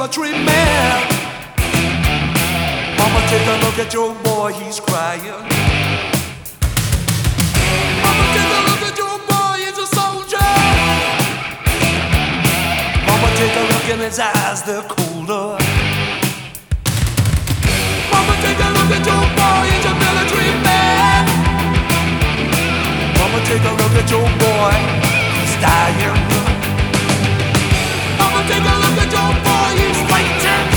military man. Mama, take a look at your boy, he's crying. Mama, take a look at your boy, he's a soldier. Mama, take a look in his eyes, they're colder. Mama, take a look at your boy, he's a military man. Mama, take a look at your boy, he's dying. Mama, take a look at your boy, he's fighting.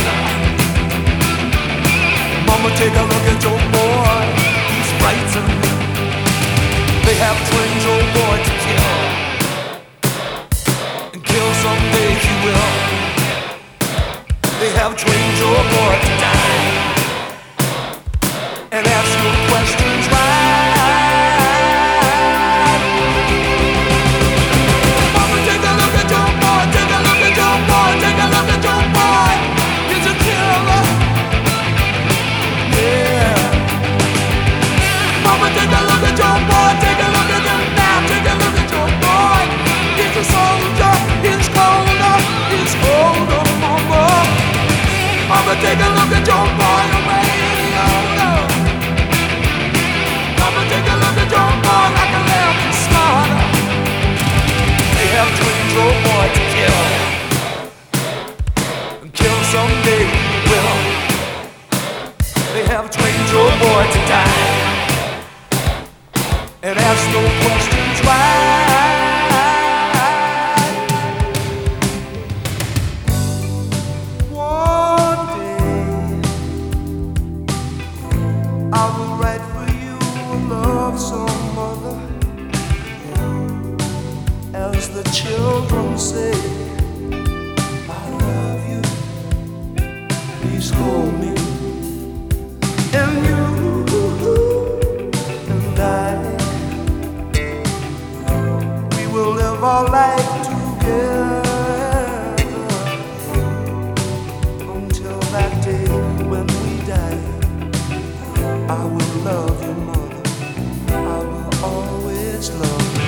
Mama, take a look at your boy, he's frightened. They have trained your boy to kill, and kill someday he will. They have trained your boy to die, and ask no questions why. Mama, take a look at your boy, take a look at your boy, take a look at your boy. He's a killer. Yeah. Mama, take a look at your boy, take a look at him now, take a look at your boy. He's a soldier, he's colder, he's older, mama. Mama, take a look at your boy, away older. Mama, take a look at your boy like a lamb, he's smarter. They have trained your boy to kill, and kill someday he will. They have trained your boy to die, and ask no questions why. One day I will write for you a love song, mother, as the children say, I love you, please hold me. And you and I, we will live our life together until that day when we die. I will love you, mother, I will always love you.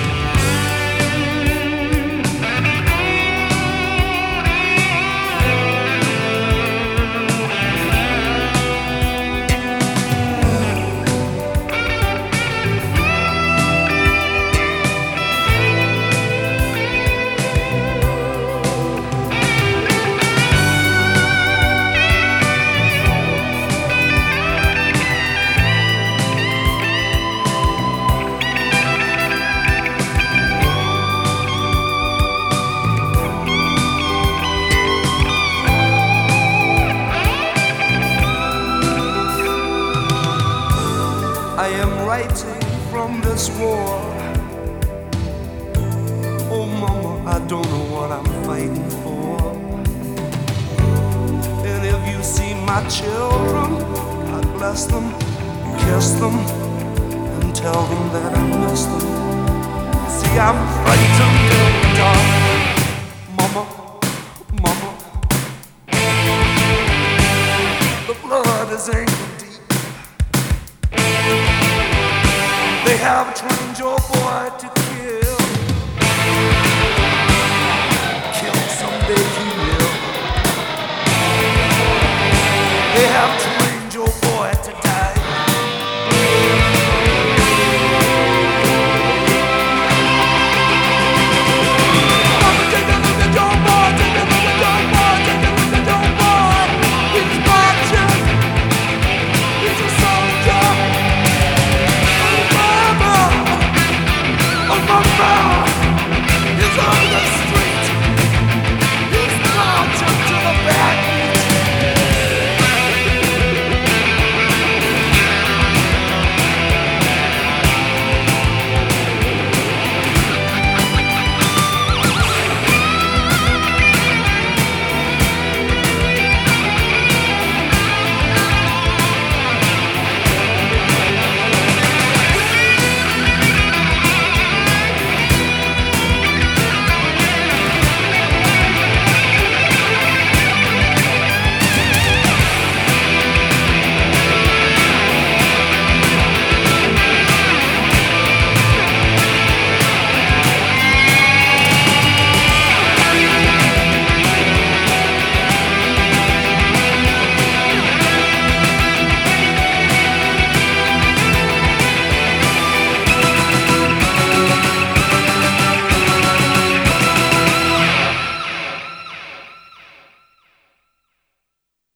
I am writing from this war. Oh mama, I don't know what I'm fighting for. And if you see my children, God bless them, kiss them, and tell them that I miss them. See, I'm frightened in the dark. Mama, mama, the blood is ankle deep. They have trained your boy to